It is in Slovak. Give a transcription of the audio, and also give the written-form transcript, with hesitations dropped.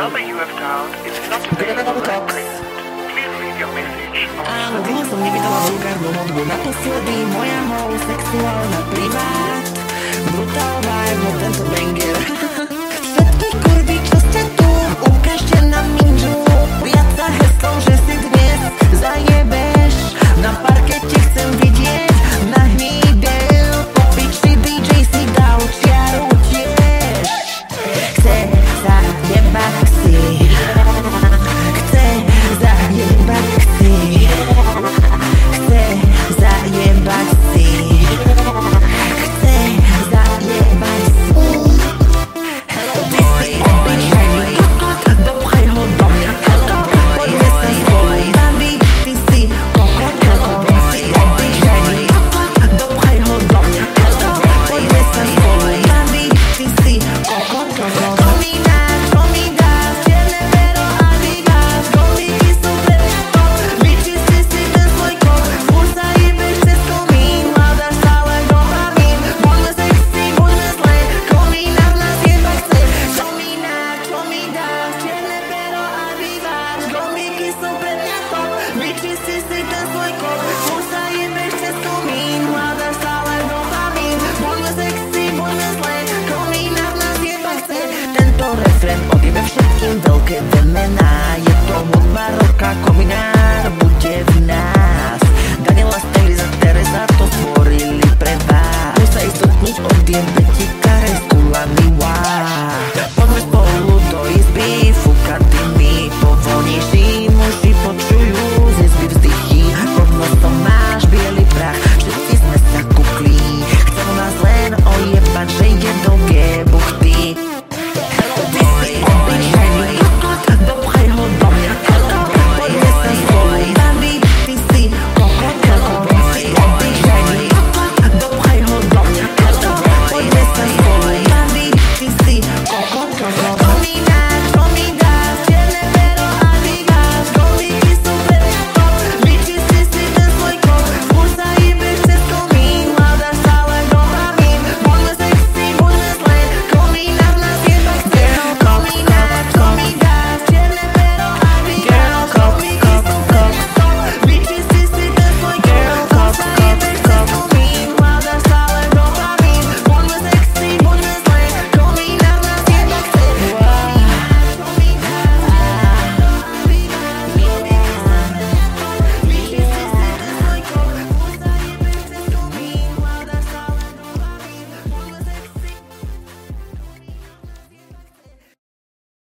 number you have dialed is not available at present. Please leave your message after the Dlho som nevydala vulgárnu hudbu. Naposledy moja homosexuálna privát. Brutal vibe, no tento banger. Všetky kurvy, čo ste tu, ukážte na minžu. Viac za heslom, že si dnes zajebeš. Na parkete chcem vidieť, nahný del. Po piči DJ si dal čiaru tiež. Chce zajebať si. Chce zajebať si. Chce zajebať si. Chce zajebať si. Hello boy, dopchaj ho do mňa. Hello boy, poďme sa spolu baviť. Ty si kokot, hello boy, dopchaj ho do mňa. Hello, poďme sa spolu baviť. Ty si kokot, mi dáš čierne pero a vydáš. Golíky sú pre mňa, vyčistí si ten svoj kód. Furt sa jebeš cez komín, hľadaš stále dopavín. Buďme sexy, buďme zlé, komína v nás jeba chce. Čo mi dáš čierne pero a vydáš. Golíky sú pre mňa top, vyčistí si ten svoj kód. Furt sa jebeš cez komín, hľadaš stále dopavín. Buďme sexy, buďme zlé, komína v nás jeba chce. Tento refrén odjebe všetkým veľké vemená. Je to hudba roka, kominár bude v nás. Daniela Stylis a Teresa to stvorili pre vás. Musí sa istotniť od diabetika.